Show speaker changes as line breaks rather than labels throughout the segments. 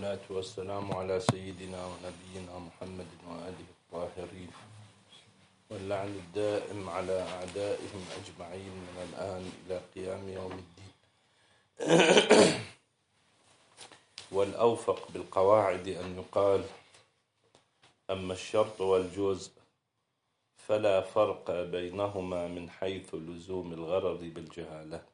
والصلاة والسلام على سيدنا ونبينا محمد وآله الطاهرين، واللعن الدائم على أعدائهم أجمعين من الآن إلى قيام يوم الدين. والأوفق بالقواعد أن يقال: أما الشرط والجزء فلا فرق بينهما من حيث لزوم الغرض بالجهالة،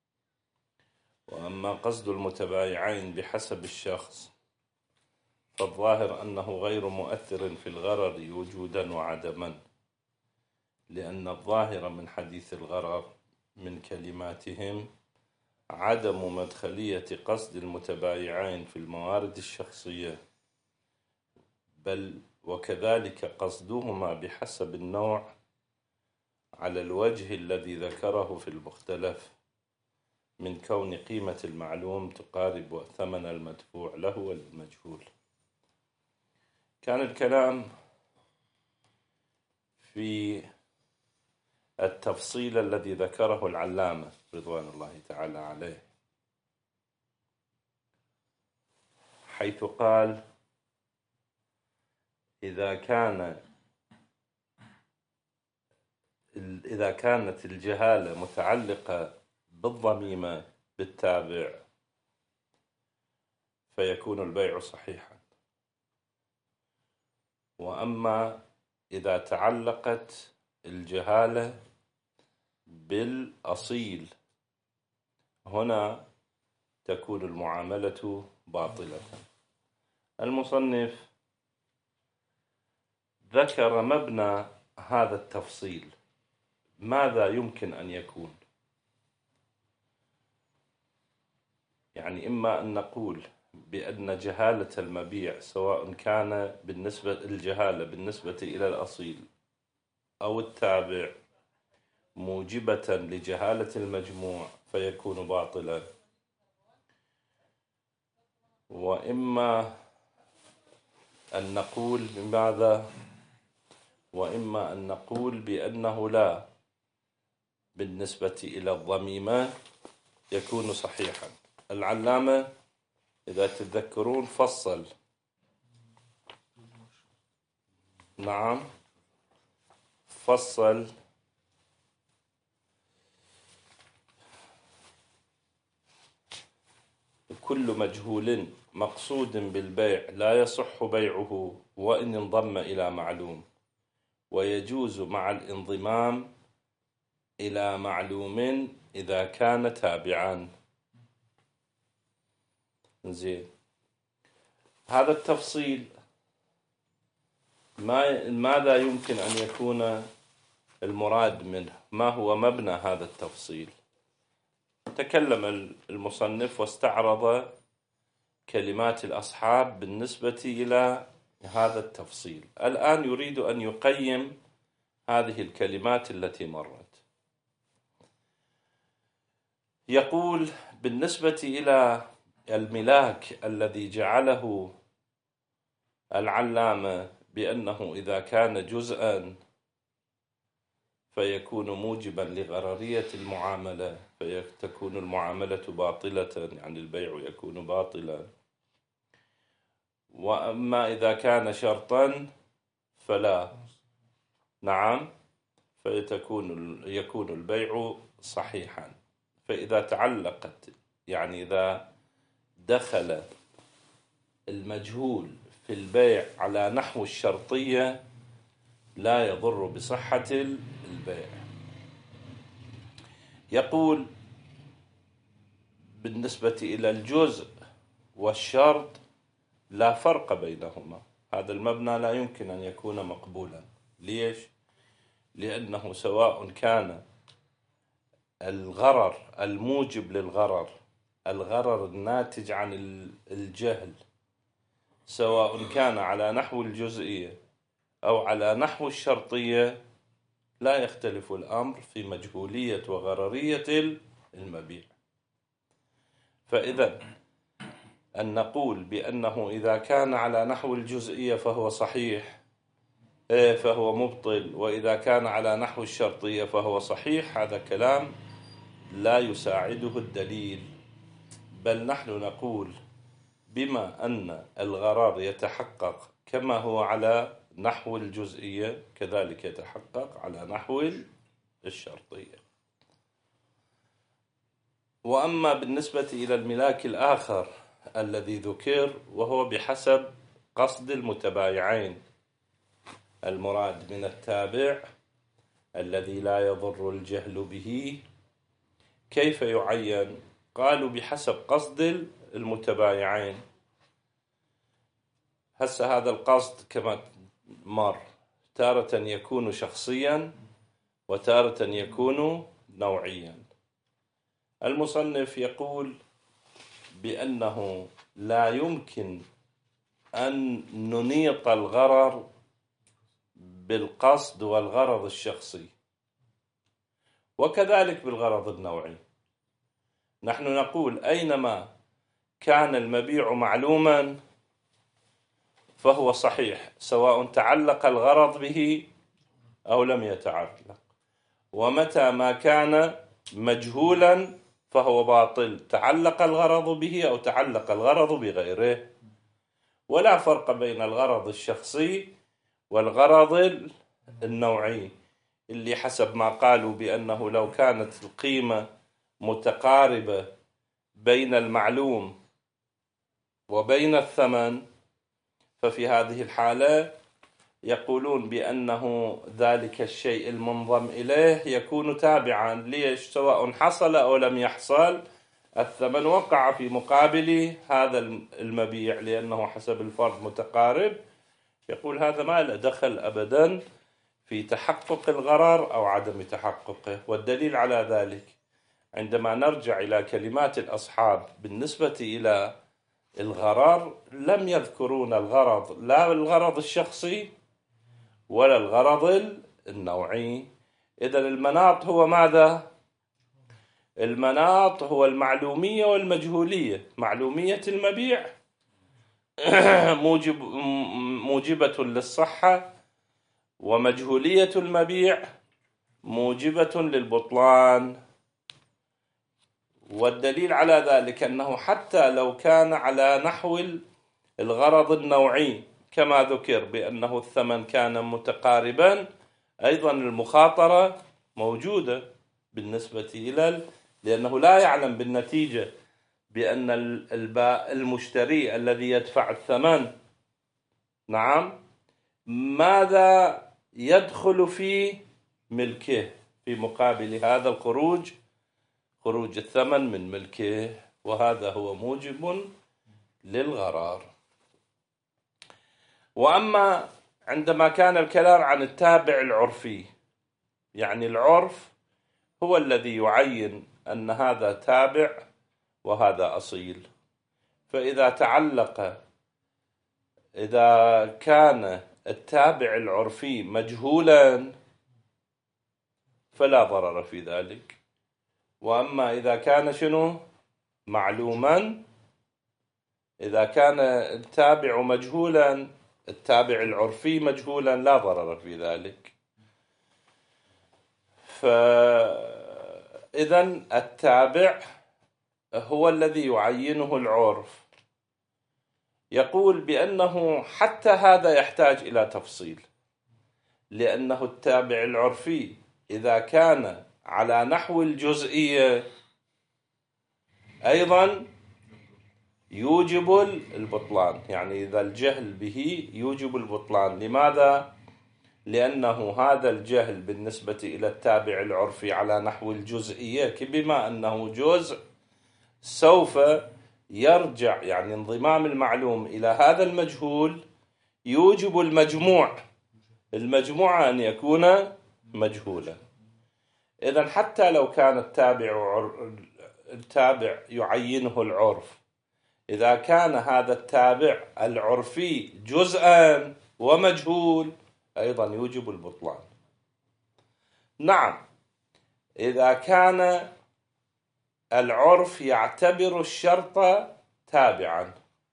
وأما قصد المتبايعين بحسب الشخص فالظاهر أنه غير مؤثر في الغرر وجودا وعدما، لأن الظاهر من حديث الغرر من كلماتهم عدم مدخلية قصد المتبايعين في الموارد الشخصية، بل وكذلك قصدهما بحسب النوع على الوجه الذي ذكره في المختلف، من كون قيمة المعلوم تقارب ثمن المدفوع له والمجهول. كان الكلام في التفصيل الذي ذكره العلامة رضوان الله تعالى عليه، حيث قال: إذا كانت الجهالة متعلقة بالضميمة بالتابع فيكون البيع صحيحا، وأما إذا تعلقت الجهالة بالأصيل هنا تكون المعاملة باطلة. المصنف ذكر مبنى هذا التفصيل، ماذا يمكن أن يكون؟ يعني إما أن نقول بأن جهالة المبيع سواء كان الجهالة بالنسبة إلى الأصيل أو التابع موجبة لجهالة المجموع فيكون باطلا، وإما أن نقول بماذا؟ وإما أن نقول بأنه لا، بالنسبة إلى الضميمة يكون صحيحا. العلامة إذا تتذكرون فصل، نعم فصل كل مجهول مقصود بالبيع لا يصح بيعه وإن انضم إلى معلوم، ويجوز مع الانضمام إلى معلوم إذا كان تابعا. زين، هذا التفصيل ماذا يمكن أن يكون المراد منه؟ ما هو مبنى هذا التفصيل؟ تكلم المصنف واستعرض كلمات الأصحاب بالنسبة إلى هذا التفصيل. الآن يريد أن يقيم هذه الكلمات التي مرت. يقول: بالنسبة إلى الملاك الذي جعله العلامة بأنه إذا كان جزءا فيكون موجبا لغررية المعاملة فتكون المعاملة باطلة، يعني البيع يكون باطلا. وأما إذا كان شرطا فلا، نعم، يكون البيع صحيحا. فإذا تعلقت، يعني إذا دخل المجهول في البيع على نحو الشرطية لا يضر بصحة البيع. يقول: بالنسبة إلى الجزء والشرط لا فرق بينهما. هذا المبنى لا يمكن أن يكون مقبولا. ليش؟ لأنه سواء كان الغرر الموجب للغرر، الغرر الناتج عن الجهل، سواء كان على نحو الجزئية أو على نحو الشرطية، لا يختلف الأمر في مجهولية وغررية المبيع. فإذا أن نقول بأنه إذا كان على نحو الجزئية فهو صحيح فهو مبطل، وإذا كان على نحو الشرطية فهو صحيح، هذا كلام لا يساعده الدليل. بل نحن نقول بما أن الغرض يتحقق كما هو على نحو الجزئية كذلك يتحقق على نحو الشرطية. وأما بالنسبة إلى الملاك الآخر الذي ذكر وهو بحسب قصد المتبايعين، المراد من التابع الذي لا يضر الجهل به، كيف يعين؟ قالوا بحسب قصد المتبايعين. هسه هذا القصد كما مر تارة يكون شخصيا وتارة يكون نوعيا. المصنف يقول بأنه لا يمكن أن ننيط الغرر بالقصد والغرض الشخصي، وكذلك بالغرض النوعي. نحن نقول أينما كان المبيع معلوما فهو صحيح، سواء تعلق الغرض به أو لم يتعلق، ومتى ما كان مجهولا فهو باطل، تعلق الغرض به أو تعلق الغرض بغيره. ولا فرق بين الغرض الشخصي والغرض النوعي، اللي حسب ما قالوا بأنه لو كانت القيمة متقاربة بين المعلوم وبين الثمن ففي هذه الحالة يقولون بأنه ذلك الشيء المنضم إليه يكون تابعا. ليش؟ سواء حصل أو لم يحصل الثمن وقع في مقابل هذا المبيع، لأنه حسب الفرض متقارب. يقول هذا ما له دخل أبدا في تحقق الغرر أو عدم تحققه. والدليل على ذلك عندما نرجع إلى كلمات الأصحاب بالنسبة إلى الغرر، لم يذكرون الغرض، لا الغرض الشخصي ولا الغرض النوعي. إذن المناط هو ماذا؟ المناط هو المعلومية والمجهولية. معلومية المبيع موجبة للصحة، ومجهولية المبيع موجبة للبطلان. والدليل على ذلك أنه حتى لو كان على نحو الغرض النوعي كما ذكر بأنه الثمن كان متقاربا، أيضا المخاطرة موجودة بالنسبة إلى لأنه لا يعلم بالنتيجة بأن المشتري الذي يدفع الثمن نعم ماذا يدخل في ملكه في مقابل هذا الخروج، خروج الثمن من ملكه، وهذا هو موجب للغرار. وأما عندما كان الكلام عن التابع العرفي، يعني العرف هو الذي يعين أن هذا تابع وهذا أصيل. فإذا إذا كان التابع العرفي مجهولا فلا ضرر في ذلك. وأما إذا كان شنو؟ معلوما، إذا كان التابع مجهولا، التابع العرفي مجهولا، لا ضرر في ذلك. فإذن التابع هو الذي يعينه العرف. يقول بأنه حتى هذا يحتاج إلى تفصيل، لأنه التابع العرفي إذا كان على نحو الجزئية أيضا يوجب البطلان، يعني إذا الجهل به يوجب البطلان. لماذا؟ لأنه هذا الجهل بالنسبة إلى التابع العرفي على نحو الجزئية بما أنه جزء سوف يرجع، يعني انضمام المعلوم إلى هذا المجهول يوجب المجموع أن يكون مجهولا. إذن حتى لو كان التابع يعينه العرف، إذا كان هذا التابع العرفي جزءا ومجهول أيضا يوجب البطلان. نعم، إذا كان العرف يعتبر الشرط تابعا،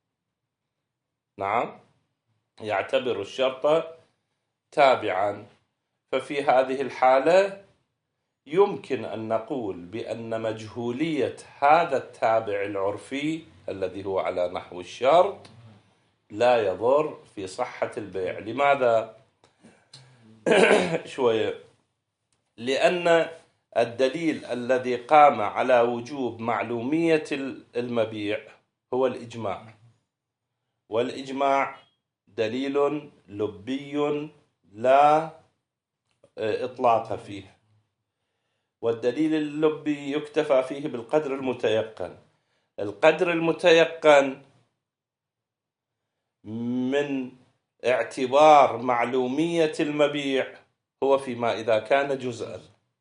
نعم يعتبر الشرط تابعا، ففي هذه الحالة يمكن أن نقول بأن مجهولية هذا التابع العرفي الذي هو على نحو الشرط لا يضر في صحة البيع. لماذا؟ شوية. لأن الدليل الذي قام على وجوب معلومية المبيع هو الإجماع، والإجماع دليل لبي لا إطلاق فيه، والدليل اللبي يكتفى فيه بالقدر المتيقن. القدر المتيقن من اعتبار معلومية المبيع هو فيما إذا كان جزءا،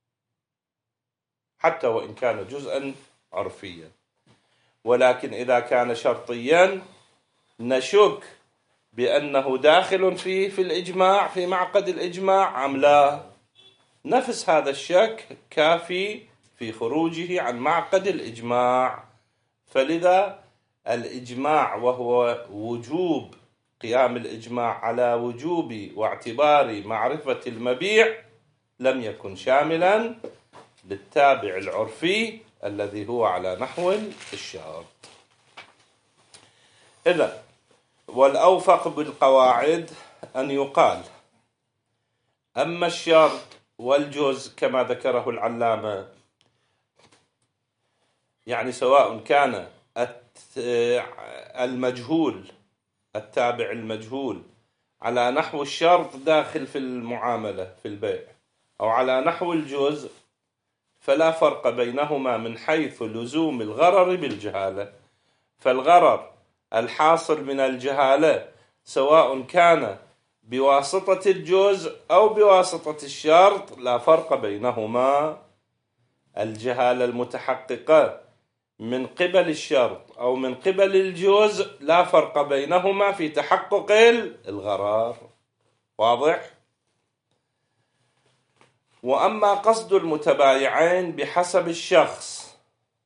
حتى وإن كان جزءا عرفيا. ولكن إذا كان شرطيا نشك بأنه داخل فيه في الإجماع، في معقد الإجماع أم لا. نفس هذا الشك كافي في خروجه عن معقد الإجماع. فلذا الإجماع، وهو وجوب قيام الإجماع على وجوب واعتبار معرفة المبيع، لم يكن شاملا للتابع العرفي الذي هو على نحو الشرط. إذن والأوفق بالقواعد أن يقال أما الشرط والجزء كما ذكره العلامة، يعني سواء كان المجهول، التابع المجهول على نحو الشرط داخل في المعاملة في البيع، أو على نحو الجزء، فلا فرق بينهما من حيث لزوم الغرر بالجهالة. فالغرر الحاصل من الجهالة سواء كان بواسطة الجزء أو بواسطة الشرط لا فرق بينهما. الجهالة المتحققة من قبل الشرط أو من قبل الجزء لا فرق بينهما في تحقق الغرر. واضح؟ وأما قصد المتبايعين بحسب الشخص،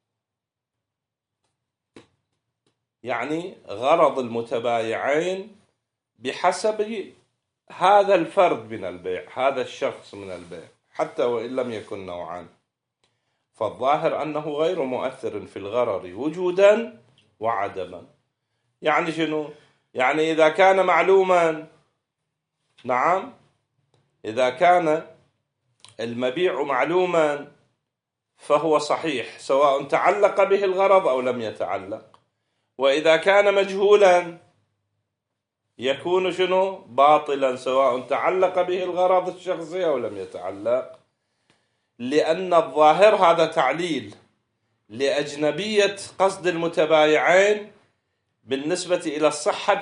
يعني غرض المتبايعين بحسب هذا الفرد من البيع، هذا الشخص من البيع، حتى وإن لم يكن نوعان، فالظاهر أنه غير مؤثر في الغرر وجودا وعدما. يعني شنو؟ يعني إذا كان معلوما، نعم، إذا كان المبيع معلوما فهو صحيح سواء تعلق به الغرض أو لم يتعلق. وإذا كان مجهولا يكون شنو؟ باطلا سواء تعلق به الغرض الشخصي أو لم يتعلق. لأن الظاهر هذا تعليل لأجنبية قصد المتبايعين بالنسبة إلى الصحة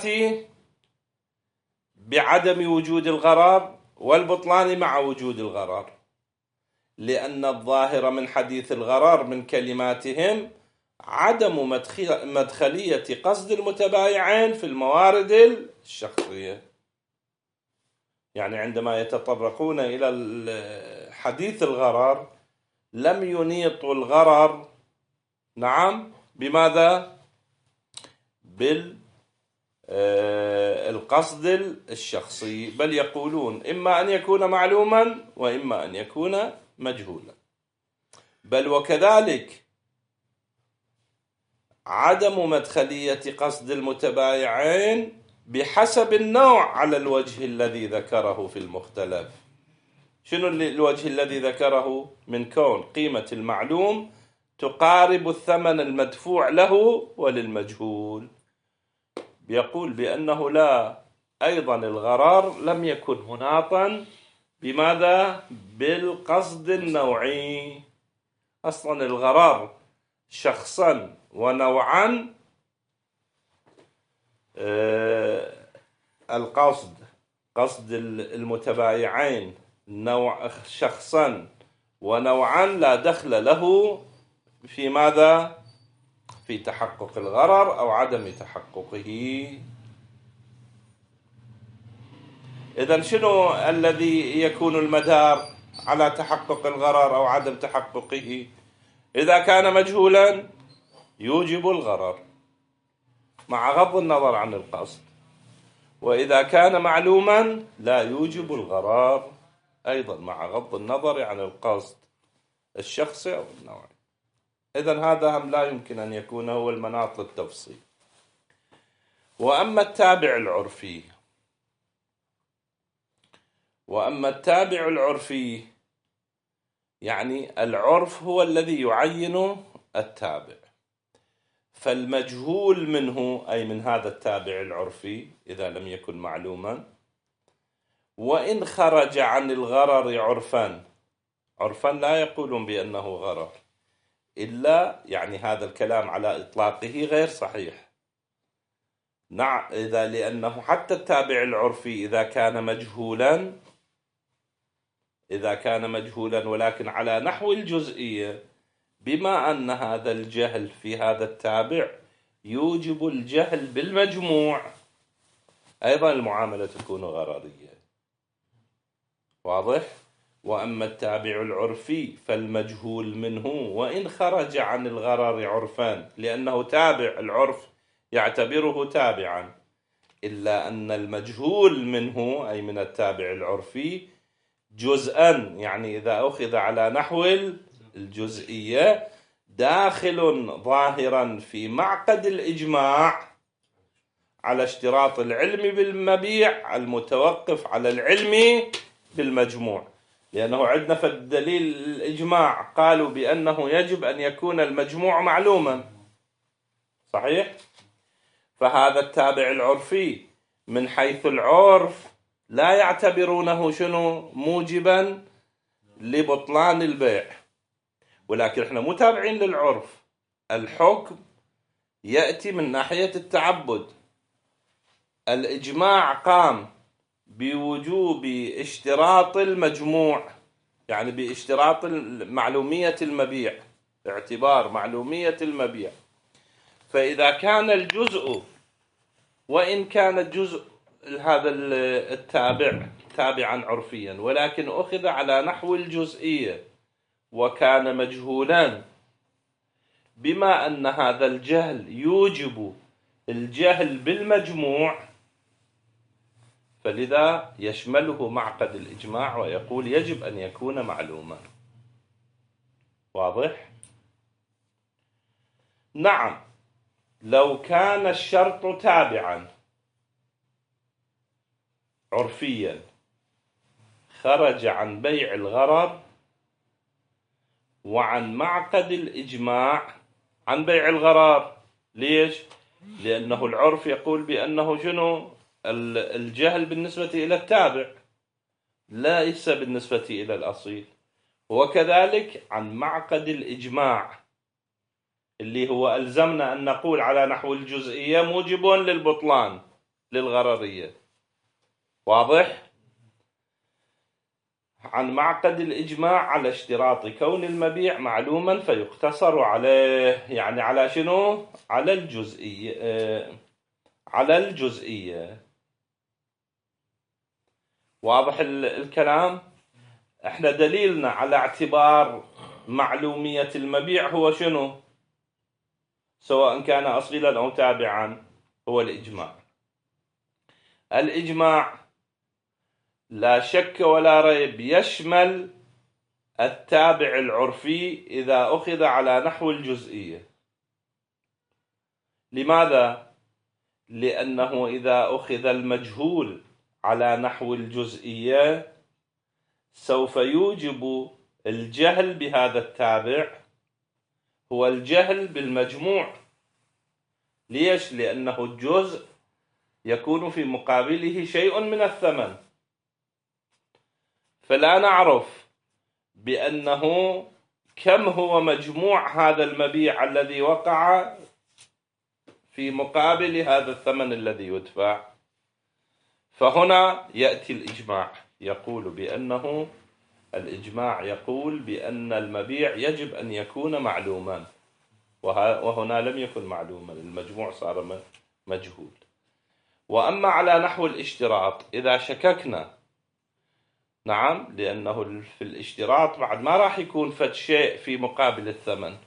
بعدم وجود الغرر والبطلان مع وجود الغرر، لأن الظاهر من حديث الغرر من كلماتهم عدم مدخلية قصد المتبايعين في الموارد الشخصية. يعني عندما يتطرقون إلى حديث الغرر لم ينيطوا الغرر، نعم، بماذا؟ بالقصد الشخصي، بل يقولون إما أن يكون معلوما وإما أن يكون مجهولا. بل وكذلك عدم مدخلية قصد المتبايعين بحسب النوع على الوجه الذي ذكره في المختلف. شنو الوجه الذي ذكره؟ من كون قيمة المعلوم تقارب الثمن المدفوع له وللمجهول. يقول بأنه لا، أيضا الغرر لم يكن مناطا بماذا؟ بالقصد النوعي. أصلا الغرر شخصا ونوعا، قصد المتبايعين نوع شخصا ونوعا لا دخل له في ماذا؟ في تحقق الغرر أو عدم تحققه. إذن شنو الذي يكون المدار على تحقق الغرر أو عدم تحققه؟ إذا كان مجهولا يوجب الغرر مع غض النظر عن القصد، وإذا كان معلوما لا يوجب الغرر أيضا مع غض النظر عن القصد. الشخصي أو النوعي. إذن هذا هم لا يمكن أن يكون هو المناط للتفصيل. وأما التابع العرفي يعني العرف هو الذي يعين التابع، فالمجهول منه أي من هذا التابع العرفي إذا لم يكن معلوما، وإن خرج عن الغرر عرفا لا يقولون بأنه غرر، إلا يعني هذا الكلام على إطلاقه غير صحيح. نعم، لأنه حتى التابع العرفي إذا كان مجهولا ولكن على نحو الجزئية، بما أن هذا الجهل في هذا التابع يوجب الجهل بالمجموع، أيضا المعاملة تكون غررية. واضح؟ وأما التابع العرفي فالمجهول منه وإن خرج عن الغرر عرفان، لأنه تابع، العرف يعتبره تابعا، إلا أن المجهول منه أي من التابع العرفي جزءا، يعني إذا أخذ على نحو الجزئية داخل ظاهرا في معقد الإجماع على اشتراط العلم بالمبيع المتوقف على العلم بالمجموع. لأنه عندنا في الدليل الإجماع قالوا بأنه يجب أن يكون المجموع معلوما، صحيح؟ فهذا التابع العرفي من حيث العرف لا يعتبرونه موجبا لبطلان البيع، ولكن احنا متابعين للعرف. الحكم يأتي من ناحية التعبد. الإجماع قام بوجوب اشتراط المجموع، يعني باشتراط معلومية المبيع، اعتبار معلومية المبيع. فإذا كان الجزء، وإن كان الجزء هذا التابع تابعا عرفيا ولكن أخذ على نحو الجزئية وكان مجهولا، بما أن هذا الجهل يوجب الجهل بالمجموع، فلذا يشمله معقد الإجماع ويقول يجب أن يكون معلوما. واضح؟ نعم، لو كان الشرط تابعا عرفيا خرج عن بيع الغرر وعن معقد الإجماع عن بيع الغرر. ليش؟ لأنه العرف يقول بأنه الجهل بالنسبة إلى التابع ليس بالنسبة إلى الأصيل، وكذلك عن معقد الإجماع اللي هو ألزمنا أن نقول على نحو الجزئية موجب للبطلان للغررية. واضح؟ عن معقد الإجماع على اشتراط كون المبيع معلوما فيقتصر عليه، يعني على على الجزئية. واضح الكلام؟ احنا دليلنا على اعتبار معلومية المبيع هو سواء كان أصيلا أو تابعا، هو الإجماع لا شك ولا ريب يشمل التابع العرفي إذا أخذ على نحو الجزئية. لماذا؟ لأنه إذا أخذ المجهول على نحو الجزئية سوف يوجب الجهل بهذا التابع هو الجهل بالمجموع. ليش؟ لأنه الجزء يكون في مقابله شيء من الثمن، فلا نعرف بأنه كم هو مجموع هذا المبيع الذي وقع في مقابل هذا الثمن الذي يدفع. فهنا يأتي الإجماع يقول بأن المبيع يجب أن يكون معلوما، وهنا لم يكن معلوما، المجموع صار مجهول. وأما على نحو الاشتراط إذا شككنا، نعم، لأنه في الاشتراط بعد ما راح يكون فد شيء في مقابل الثمن،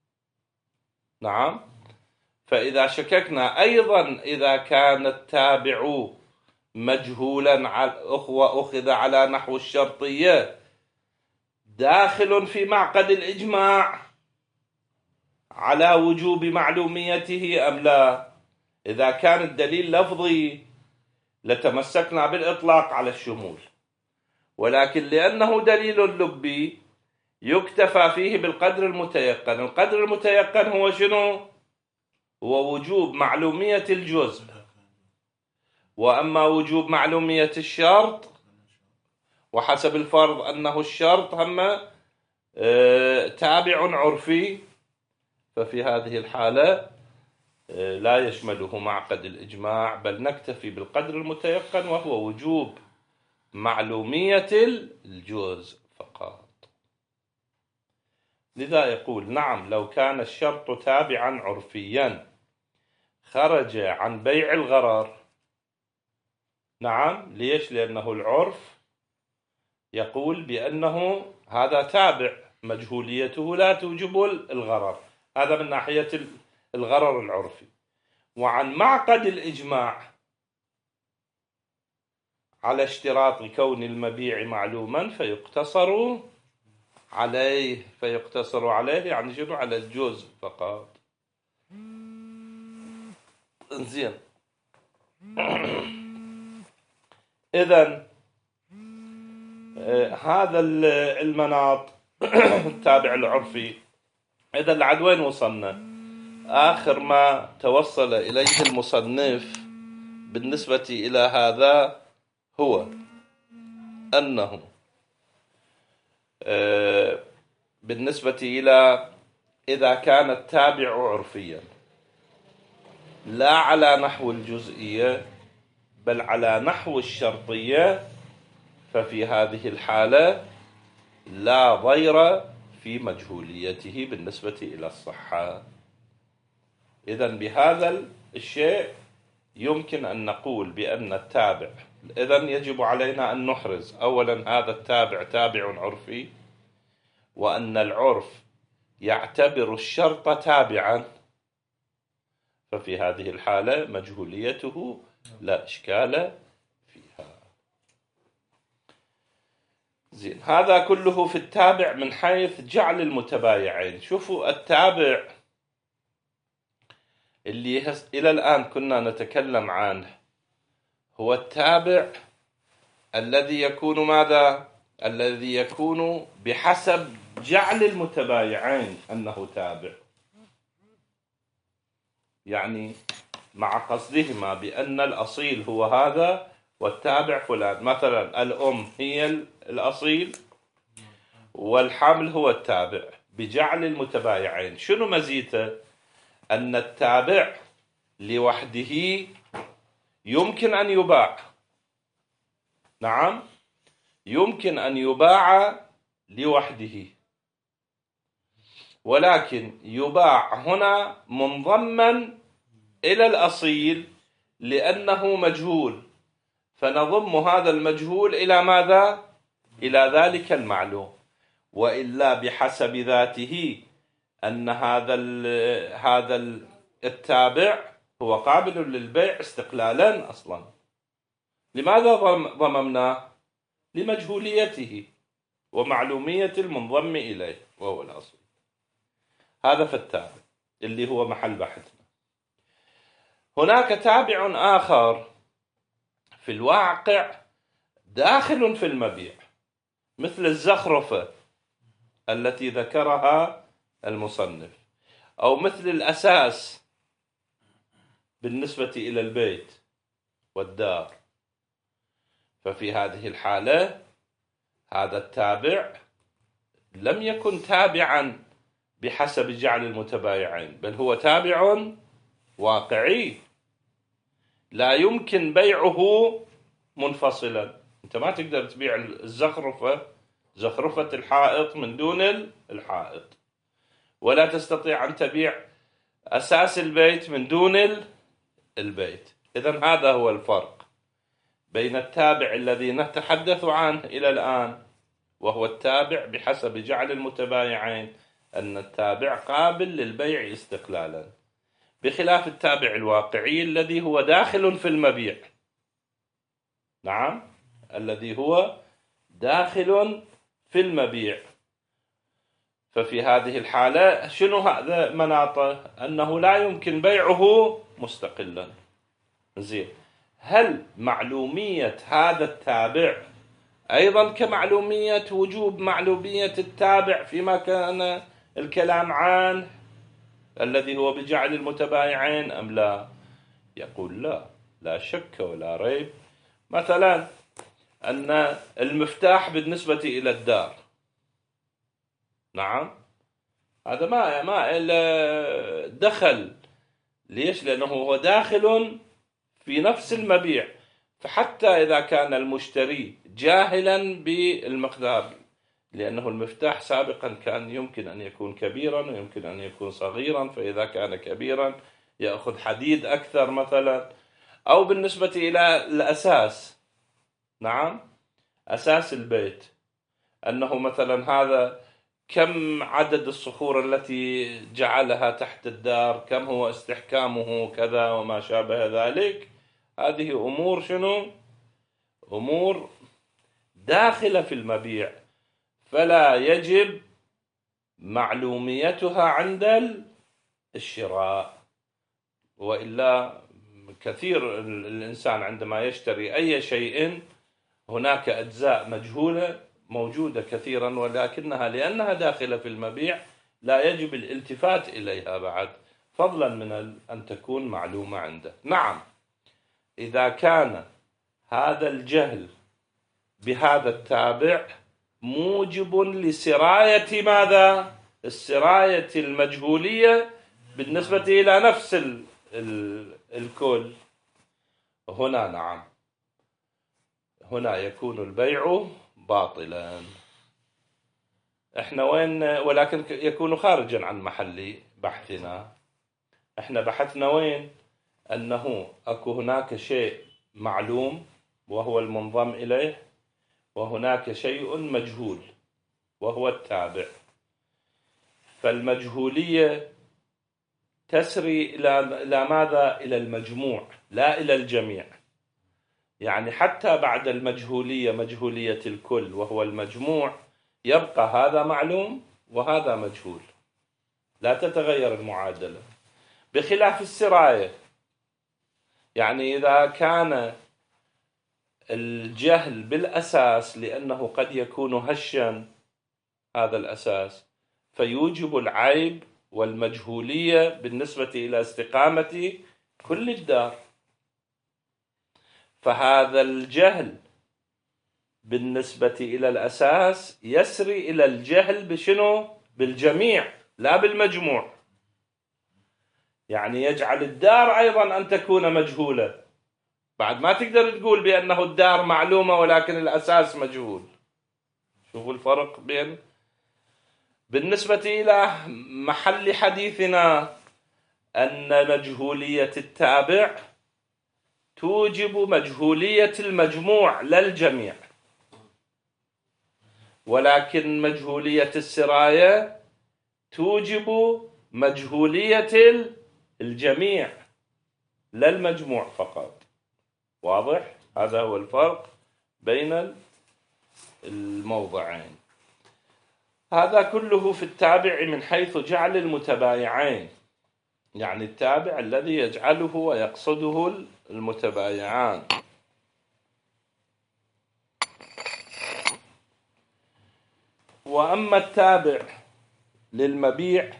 نعم، فإذا شككنا أيضا إذا كان التابع مجهولا وأخذ على نحو الشرطية داخل في معقد الإجماع على وجوب معلوميته أم لا؟ إذا كان الدليل لفظي لتمسكنا بالإطلاق على الشمول، ولكن لأنه دليل لبي يكتفى فيه بالقدر المتيقن. القدر المتيقن هو شنو؟ هو وجوب معلومية الجزء، وأما وجوب معلومية الشرط وحسب الفرض أنه الشرط هم تابع عرفي، ففي هذه الحالة لا يشمله معقد الإجماع، بل نكتفي بالقدر المتيقن وهو وجوب معلومية الجزء فقط. لذا يقول نعم لو كان الشرط تابعا عرفيا خرج عن بيع الغرر. نعم، ليش؟ لأنه العرف يقول بأنه هذا تابع، مجهوليته لا توجب الغرر، هذا من ناحية الغرر العرفي. وعن معقد الإجماع على اشتراط كون المبيع معلوما فيقتصر عليه يعني شنو؟ على الجزء فقط. زين. إذن هذا المناط التابع العرفي. إذا لعد وين وصلنا؟ آخر ما توصل إليه المصنف بالنسبة إلى هذا هو أنه بالنسبة إلى إذا كان التابع عرفيا لا على نحو الجزئية بل على نحو الشرطية، ففي هذه الحالة لا ضير في مجهوليته بالنسبة إلى الصحة. إذن بهذا الشيء يمكن أن نقول بأن التابع، إذن يجب علينا أن نحرز أولا هذا التابع تابع عرفي، وأن العرف يعتبر الشرط تابعا، ففي هذه الحالة مجهوليته لا إشكال فيها. زين، هذا كله في التابع من حيث جعل المتبايعين. شوفوا التابع اللي إلى الآن كنا نتكلم عنه هو التابع الذي يكون ماذا؟ الذي يكون بحسب جعل المتبايعين أنه تابع، يعني مع قصدهما بأن الأصيل هو هذا والتابع فلان. مثلا الأم هي الأصيل والحمل هو التابع بجعل المتبايعين. شنو مزيته؟ أن التابع لوحده يمكن أن يباع. نعم، يمكن أن يباع لوحده، ولكن يباع هنا منضما إلى الأصيل لأنه مجهول، فنضم هذا المجهول إلى ماذا؟ إلى ذلك المعلوم. وإلا بحسب ذاته أن هذا التابع هو قابل للبيع استقلالا أصلا. لماذا ضممناه؟ لمجهوليته ومعلومية المنضم إليه وهو الأصل. هذا في التابع اللي هو محل بحثنا. هناك تابع آخر في الواقع داخل في المبيع، مثل الزخرفة التي ذكرها المصنف، أو مثل الأساس بالنسبة إلى البيت والدار. ففي هذه الحالة هذا التابع لم يكن تابعا بحسب جعل المتبايعين، بل هو تابع واقعي لا يمكن بيعه منفصلا. أنت ما تقدر تبيع الزخرفة، زخرفة الحائط من دون الحائط، ولا تستطيع أن تبيع أساس البيت من دون البيت. إذن هذا هو الفرق بين التابع الذي نتحدث عنه إلى الآن وهو التابع بحسب جعل المتبايعين، أن التابع قابل للبيع استقلالا، بخلاف التابع الواقعي الذي هو داخل في المبيع. نعم، الذي هو داخل في المبيع ففي هذه الحالة شنو هذا مناطه؟ أنه لا يمكن بيعه مستقلا. زين، هل معلومية هذا التابع أيضا كمعلومية وجوب معلومية التابع فيما كان الكلام عنه الذي هو بجعل المتبايعين أم لا؟ يقول لا، لا شك ولا ريب. مثلا أن المفتاح بالنسبة إلى الدار، نعم، هذا ما إلا دخل. ليش؟ لأنه هو داخل في نفس المبيع. فحتى إذا كان المشتري جاهلا بالمقدار، لأنه المفتاح سابقا كان يمكن أن يكون كبيرا ويمكن أن يكون صغيرا، فإذا كان كبيرا يأخذ حديد أكثر مثلا. أو بالنسبة إلى الأساس، نعم، أساس البيت، أنه مثلا هذا كم عدد الصخور التي جعلها تحت الدار، كم هو استحكامه كذا وما شابه ذلك. هذه أمور شنو؟ أمور داخلة في المبيع، فلا يجب معلوميتها عند الشراء. وإلا كثير الإنسان عندما يشتري أي شيء هناك أجزاء مجهولة موجودة كثيرا، ولكنها لأنها داخلة في المبيع لا يجب الالتفات إليها بعد، فضلا من أن تكون معلومة عنده. نعم، إذا كان هذا الجهل بهذا التابع موجب لسراية ماذا؟ السراية المجهولية بالنسبة إلى نفس الكل، هنا نعم، هنا يكون البيع باطلا. احنا وين؟ ولكن يكون خارجا عن محل بحثنا. احنا بحثنا وين؟ أنه أكو هناك شيء معلوم وهو المنضم إليه، وهناك شيء مجهول وهو التابع. فالمجهولية تسري إلى ماذا؟ إلى المجموع لا إلى الجميع. يعني حتى بعد المجهولية، مجهولية الكل وهو المجموع، يبقى هذا معلوم وهذا مجهول، لا تتغير المعادلة، بخلاف السراية. يعني إذا كان الجهل بالأساس لأنه قد يكون هشا هذا الأساس، فيوجب العيب والمجهولية بالنسبة إلى استقامة كل الدار. فهذا الجهل بالنسبة إلى الأساس يسري إلى الجهل بشنو؟ بالجميع لا بالمجموع. يعني يجعل الدار أيضا أن تكون مجهولة، بعد ما تقدر تقول بأنه الدار معلومة ولكن الأساس مجهول. شوفوا الفرق بين بالنسبة إلى محل حديثنا أن مجهولية التابع توجب مجهولية المجموع لا الجميع، ولكن مجهولية السراية توجب مجهولية الجميع لا المجموع فقط. واضح؟ هذا هو الفرق بين الموضعين. هذا كله في التابع من حيث جعل المتبايعين، يعني التابع الذي يجعله ويقصده المتبايعان. وأما التابع للمبيع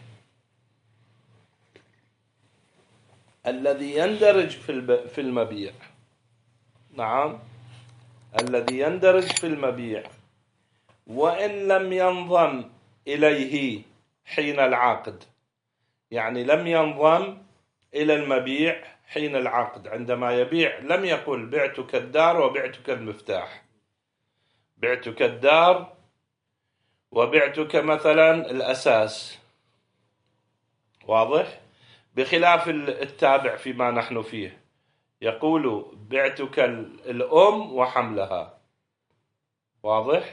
الذي يندرج في المبيع، نعم، الذي يندرج في المبيع وإن لم ينضم إليه حين العقد، يعني لم ينضم إلى المبيع حين العقد. عندما يبيع لم يقل بعتك الدار وبعتك المفتاح، بعتك الدار وبعتك مثلا الأساس، واضح؟ بخلاف التابع فيما نحن فيه يقول بعتك الأم وحملها، واضح؟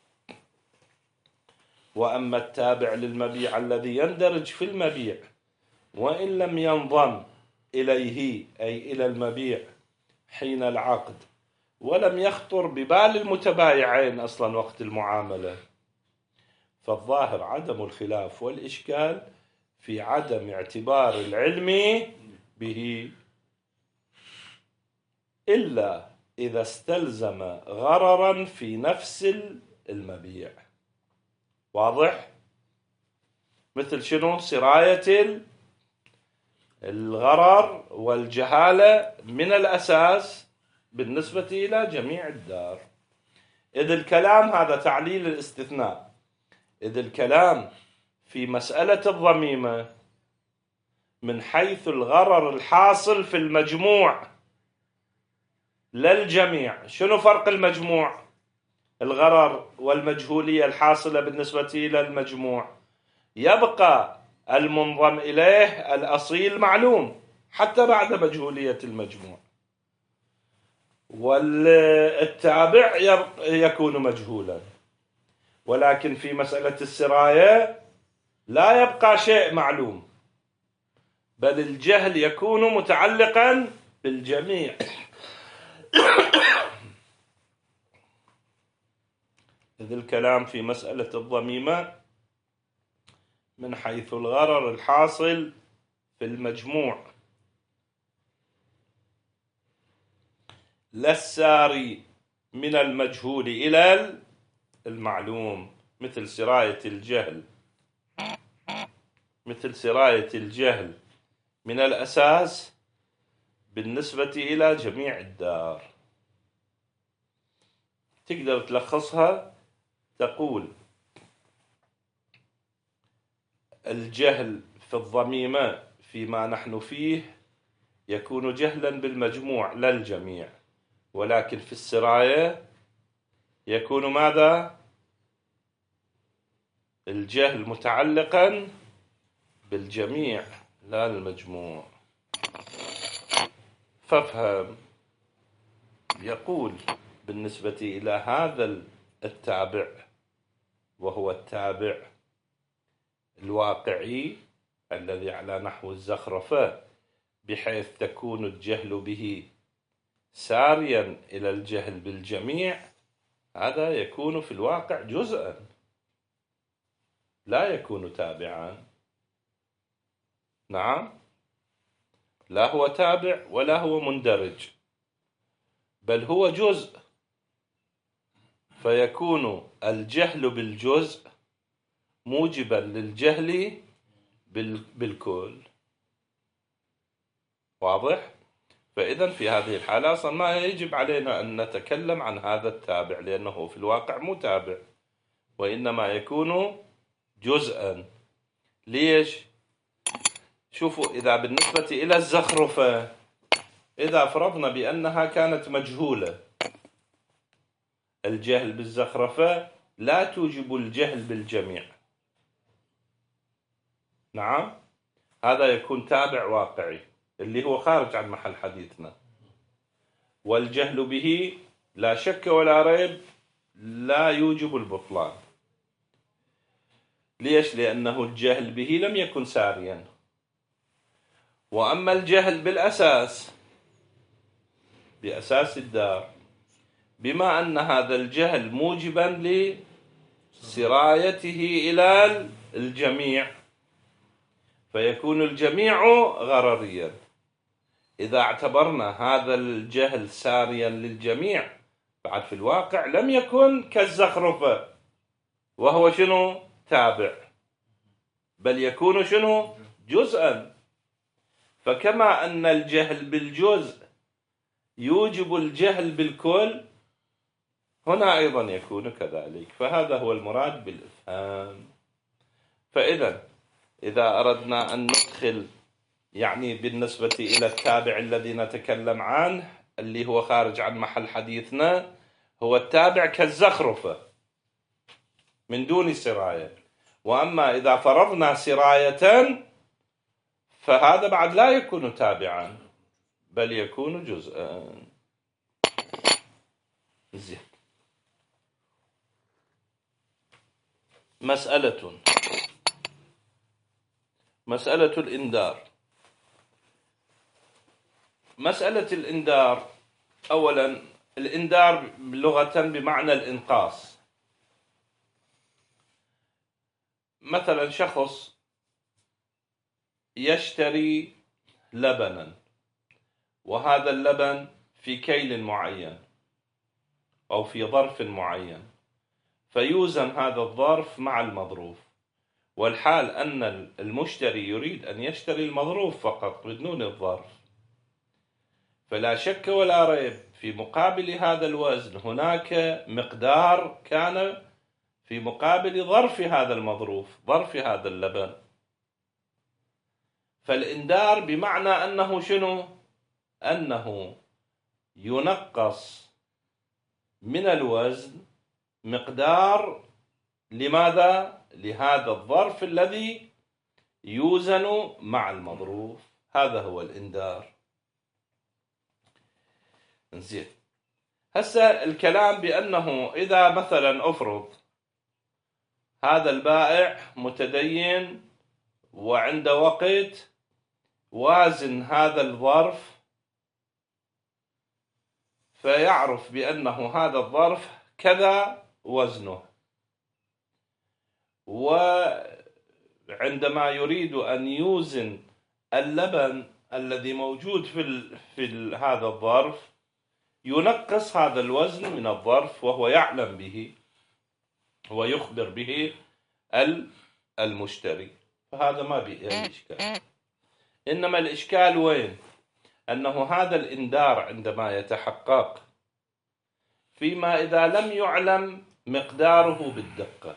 وأما التابع للمبيع الذي يندرج في المبيع وإن لم ينضم إليه أي إلى المبيع حين العقد، ولم يخطر ببال المتبايعين أصلا وقت المعاملة، فالظاهر عدم الخلاف والإشكال في عدم اعتبار العلم به إلا إذا استلزم غررا في نفس المبيع. واضح؟ مثل شنو؟ سراية الغرر والجهالة من الأساس بالنسبة إلى جميع الدار. إذ الكلام هذا تعليل الاستثناء، إذ الكلام في مسألة الضميمة من حيث الغرر الحاصل في المجموع للجميع. شنو فرق المجموع؟ الغرر والمجهولية الحاصلة بالنسبة إلى المجموع، يبقى المنضم إليه الأصيل معلوم حتى بعد مجهولية المجموع، والتابع يكون مجهولا. ولكن في مسألة السراية لا يبقى شيء معلوم، بل الجهل يكون متعلقا بالجميع. إذ الكلام في مسألة الضميمة من حيث الغرر الحاصل في المجموع لا الساري من المجهول إلى المعلوم، مثل سراية الجهل، مثل سراية الجهل من الأساس بالنسبة إلى جميع الدار. تقدر تلخصها تقول الجهل في الضميمة فيما نحن فيه يكون جهلا بالمجموع لا الجميع، ولكن في السراية يكون ماذا؟ الجهل متعلقا بالجميع لا المجموع. فافهم. يقول بالنسبة إلى هذا التابع، وهو التابع الواقعي الذي على نحو الزخرفة، بحيث تكون الجهل به ساريا إلى الجهل بالجميع، هذا يكون في الواقع جزءا لا يكون تابعا. نعم، لا هو تابع ولا هو مندرج، بل هو جزء، فيكون الجهل بالجزء موجبا للجهل بالكل. واضح؟ فإذا في هذه الحالة أصلا ما يجب علينا أن نتكلم عن هذا التابع، لأنه في الواقع مو تابع، وإنما يكون جزءا. ليش؟ شوفوا، إذا بالنسبة إلى الزخرفة إذا فرضنا بأنها كانت مجهولة، الجهل بالزخرفة لا توجب الجهل بالجميع. نعم، هذا يكون تابع واقعي اللي هو خارج عن محل حديثنا. والجهل به لا شك ولا ريب لا يوجب البطلان. ليش؟ لأنه الجهل به لم يكن ساريا. وأما الجهل بالأساس، بأساس الدار، بما أن هذا الجهل موجبا لسرايته إلى الجميع، فيكون الجميع غرريا. إذا اعتبرنا هذا الجهل ساريا للجميع، بعد في الواقع لم يكن كالزخرفة وهو شنو؟ تابع، بل يكون شنو؟ جزءا. فكما أن الجهل بالجزء يوجب الجهل بالكل، هنا أيضا يكون كذلك. فهذا هو المراد بالإفهام. فإذا إذا أردنا أن ندخل يعني بالنسبة إلى التابع الذي نتكلم عنه اللي هو خارج عن محل حديثنا، هو التابع كالزخرفة من دون سراية. وأما إذا فرضنا سراية فهذا بعد لا يكون تابعا، بل يكون جزءا. زين. مسألة الإندار. مسألة الإندار، أولا الإندار لغة بمعنى الإنقاص. مثلا شخص يشتري لبنا، وهذا اللبن في كيل معين أو في ظرف معين، فيوزن هذا الظرف مع المظروف، والحال أن المشتري يريد أن يشتري المظروف فقط بدون الظرف، فلا شك ولا ريب في مقابل هذا الوزن هناك مقدار كان في مقابل ظرف هذا المظروف، ظرف هذا اللبن. فالإندار بمعنى أنه شنو؟ أنه ينقص من الوزن مقدار، لماذا؟ لهذا الظرف الذي يوزن مع المظروف، هذا هو الإندار. زين، هسه الكلام بأنه إذا مثلا أفرض هذا البائع متدين وعند وقت وازن هذا الظرف، فيعرف بأنه هذا الظرف كذا وزنه، وعندما يريد أن يوزن اللبن الذي موجود في هذا الظرف ينقص هذا الوزن من الظرف، وهو يعلم به ويخبر به المشتري، فهذا ما به أي إشكال. إنما الإشكال وين؟ أنه هذا الإندار عندما يتحقق فيما إذا لم يعلم مقداره بالدقة،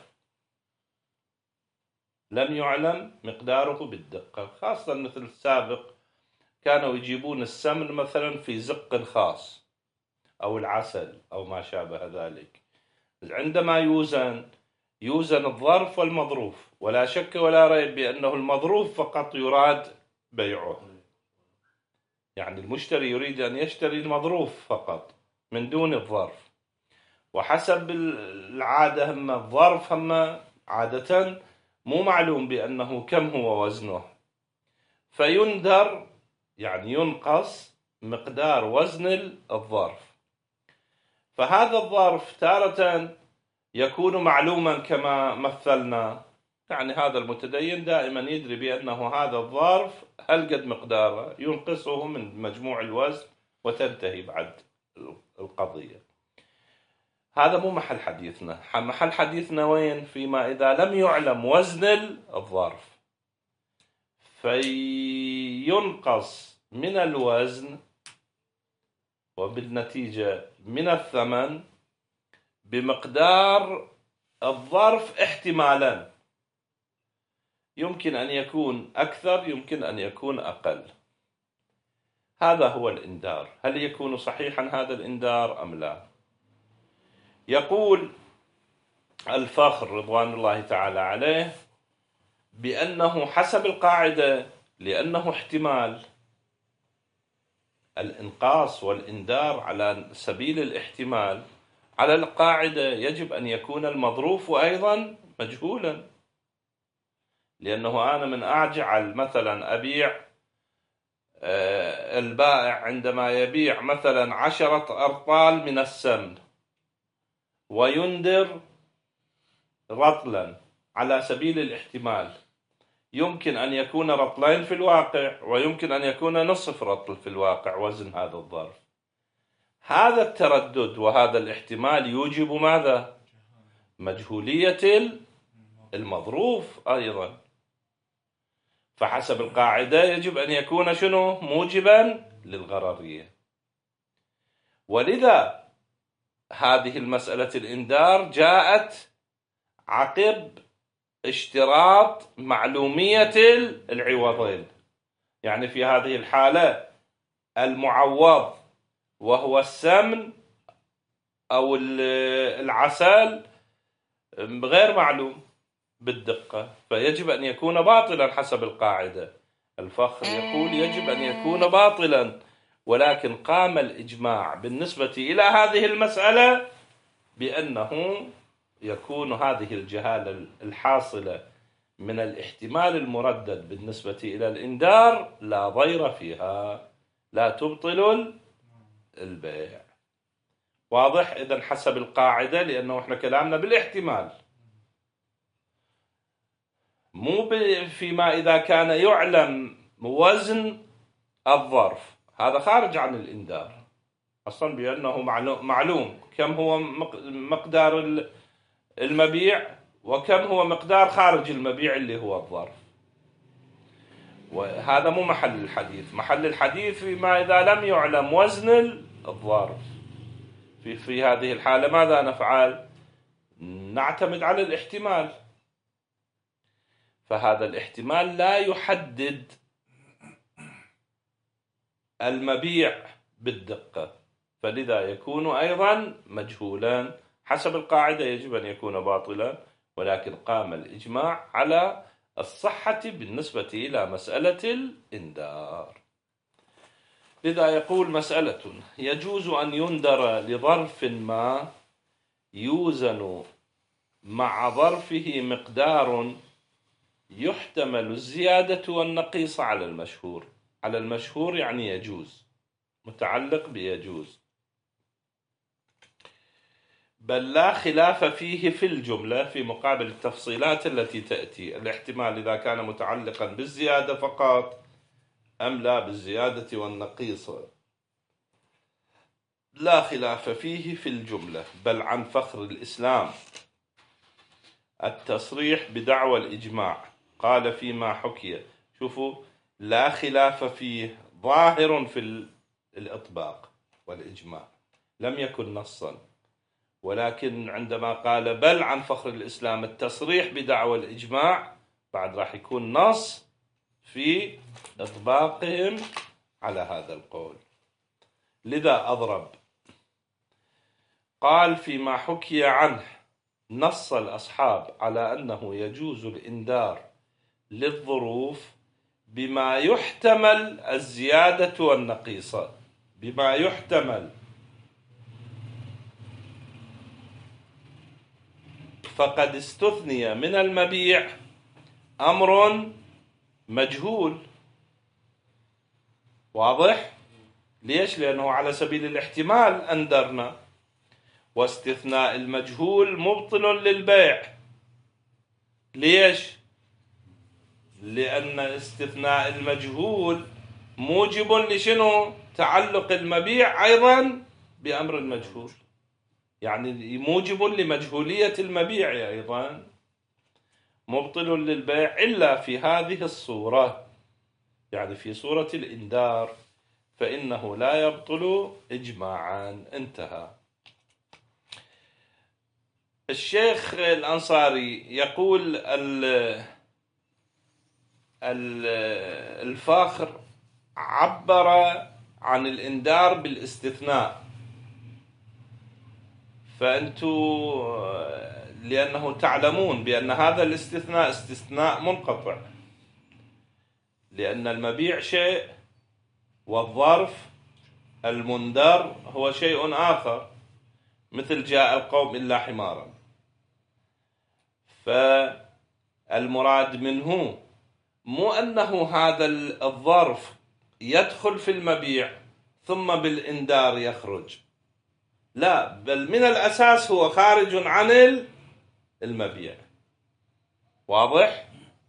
لم يعلم مقداره بالدقة، خاصة مثل السابق كانوا يجيبون السمن مثلا في زق خاص أو العسل أو ما شابه ذلك، عندما يوزن الظرف والمظروف، ولا شك ولا ريب بأنه المظروف فقط يراد بيعه، يعني المشتري يريد أن يشتري المظروف فقط من دون الظرف، وحسب العادة هم الظرف هم عادة مو معلوم بأنه كم هو وزنه، فيندر يعني ينقص مقدار وزن الظرف. فهذا الظرف تارة يكون معلوما كما مثلنا، يعني هذا المتدين دائما يدري بأنه هذا الظرف هل قد مقداره، ينقصه من مجموع الوزن وتنتهي بعد القضية. هذا مو محل حديثنا، محل حديثنا وين؟ فيما إذا لم يعلم وزن الظرف فينقص من الوزن وبالنتيجة من الثمن بمقدار الظرف احتمالا، يمكن أن يكون أكثر يمكن أن يكون أقل. هذا هو الإندار. هل يكون صحيحا هذا الإندار أم لا؟ يقول الفخر رضوان الله تعالى عليه بأنه حسب القاعدة، لأنه احتمال الإنقاص والإندار على سبيل الاحتمال، على القاعدة يجب أن يكون المظروف أيضا مجهولا، لأنه أنا من أجعل مثلا أبيع البائع عندما يبيع مثلا 10 أرطال من السمن ويندر رطلا على سبيل الاحتمال، يمكن أن يكون رطلين في الواقع ويمكن أن يكون نصف رطل في الواقع وزن هذا الظرف. هذا التردد وهذا الاحتمال يوجب ماذا؟ مجهولية المظروف أيضا. فحسب القاعدة يجب أن يكون شنو؟ موجبا للغررية. ولذا هذه المسألة الإندار جاءت عقب اشتراط معلومية العوضين، يعني في هذه الحالة المعوض وهو السمن أو العسل غير معلوم بالدقة، فيجب أن يكون باطلا حسب القاعدة. الفخر يقول يجب أن يكون باطلا، ولكن قام الإجماع بالنسبة إلى هذه المسألة بأنه يكون هذه الجهالة الحاصلة من الاحتمال المردد بالنسبة إلى الإندار لا ضير فيها، لا تبطل البيع. واضح؟ إذن حسب القاعدة، لأنه إحنا كلامنا بالاحتمال. مو فيما إذا كان يعلم وزن الظرف، هذا خارج عن الإنذار أصلا، بأنه معلوم كم هو مقدار المبيع وكم هو مقدار خارج المبيع اللي هو الظرف. وهذا مو محل الحديث. محل الحديث فيما إذا لم يعلم وزن الظرف. في هذه الحالة ماذا نفعل؟ نعتمد على الاحتمال، فهذا الاحتمال لا يحدد المبيع بالدقة، فلذا يكون أيضا مجهولا. حسب القاعدة يجب أن يكون باطلا، ولكن قام الإجماع على الصحة بالنسبة إلى مسألة الإنذار. لذا يقول مسألة: يجوز أن ينذر لظرف ما يوزن مع ظرفه مقدار يحتمل الزيادة والنقيص على المشهور. على المشهور يعني يجوز، متعلق بيجوز، بل لا خلاف فيه في الجملة، في مقابل التفصيلات التي تأتي. الاحتمال إذا كان متعلقا بالزيادة فقط أم لا بالزيادة والنقيص، لا خلاف فيه في الجملة. بل عن فخر الإسلام التصريح بدعوى الإجماع قال فيما حكي. شوفوا، لا خلاف فيه ظاهر في الإطباق والإجماع، لم يكن نصا، ولكن عندما قال بل عن فخر الإسلام التصريح بدعوى الإجماع، بعد راح يكون نص في إطباقهم على هذا القول. لذا أضرب قال فيما حكي عنه نص الأصحاب على أنه يجوز الإنذار للظروف بما يحتمل الزيادة والنقيصة. بما يحتمل، فقد استثني من المبيع أمر مجهول. واضح؟ ليش؟ لأنه على سبيل الاحتمال أنذرنا، واستثناء المجهول مبطل للبيع. ليش؟ لأن استثناء المجهول موجب لشنو؟ تعلق المبيع أيضا بأمر المجهول، يعني موجب لمجهولية المبيع أيضا، مبطل للبيع إلا في هذه الصورة، يعني في صورة الإنذار فإنه لا يبطل إجماعا. انتهى. الشيخ الأنصاري يقول الفاخر عبر عن الإنذار بالاستثناء، فأنتوا لأنه تعلمون بأن هذا الاستثناء استثناء منقطع، لأن المبيع شيء والظرف المنذر هو شيء آخر، مثل جاء القوم إلا حمارا. فالمراد منه مو أنه هذا الظرف يدخل في المبيع ثم بالإنذار يخرج، لا، بل من الأساس هو خارج عن المبيع. واضح؟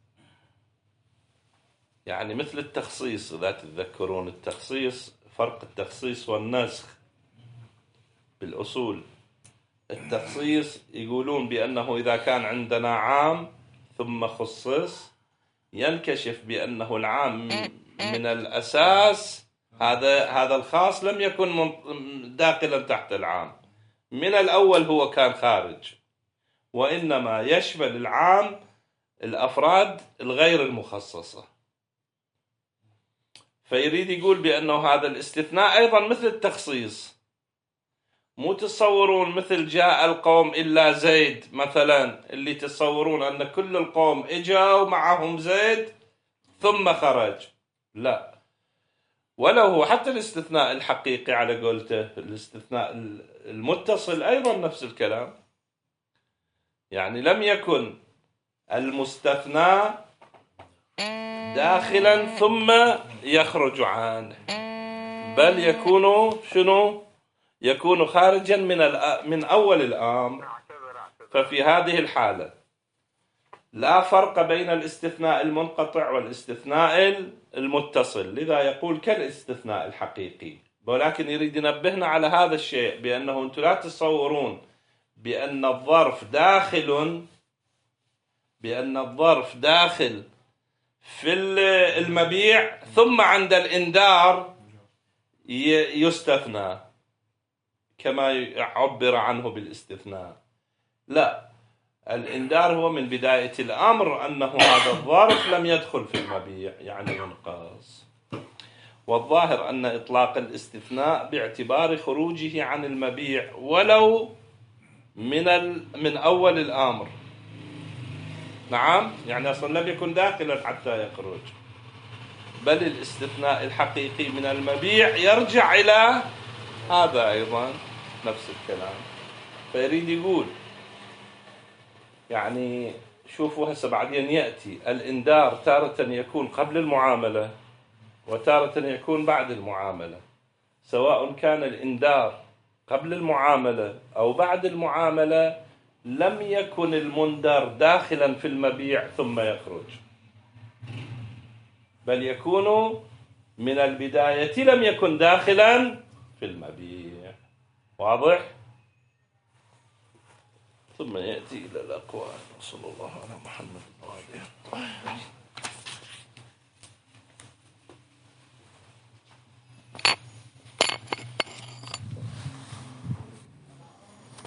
يعني مثل التخصيص، إذا تتذكرون التخصيص، فرق التخصيص والنسخ بالأصول. التخصيص يقولون بأنه إذا كان عندنا عام ثم خصص ينكشف بأنه العام من الأساس هذا الخاص لم يكن داخلا تحت العام، من الأول هو كان خارج، وإنما يشمل العام الأفراد الغير المخصصة. فيريد يقول بأنه هذا الاستثناء أيضا مثل التخصيص. مو تصورون مثل جاء القوم إلا زيد مثلا، اللي تصورون أن كل القوم إجوا معهم زيد ثم خرج، لا. ولو هو حتى الاستثناء الحقيقي على قولته، الاستثناء المتصل أيضا نفس الكلام، يعني لم يكن المستثنى داخلا ثم يخرج عنه، بل يكون شنو؟ يكون خارجا من أول الأمر. ففي هذه الحالة لا فرق بين الاستثناء المنقطع والاستثناء المتصل، لذا يقول كالاستثناء الحقيقي. ولكن يريد ينبهنا على هذا الشيء، بأنه أنتم لا تتصورون بأن الظرف داخل في المبيع ثم عند الإنذار يستثنى كما عبر عنه بالاستثناء. لا، الإنذار هو من بداية الأمر أنه هذا الظرف لم يدخل في المبيع، يعني ينقص. والظاهر أن إطلاق الاستثناء باعتبار خروجه عن المبيع ولو من أول الأمر. نعم، يعني أصلا لم يكن داخلا حتى يخرج، بل الاستثناء الحقيقي من المبيع يرجع إلى هذا أيضا نفس الكلام. فيريد يقول يعني شوفوا هسه بعدين يأتي الإنذار تارة يكون قبل المعاملة وتارة يكون بعد المعاملة. سواء كان الإنذار قبل المعاملة أو بعد المعاملة لم يكن المنذر داخلا في المبيع ثم يخرج، بل يكون من البداية لم يكن داخلا في المبيع. واضح؟ ثم يأتي إلى الأقوال. صلى الله على محمد وآله.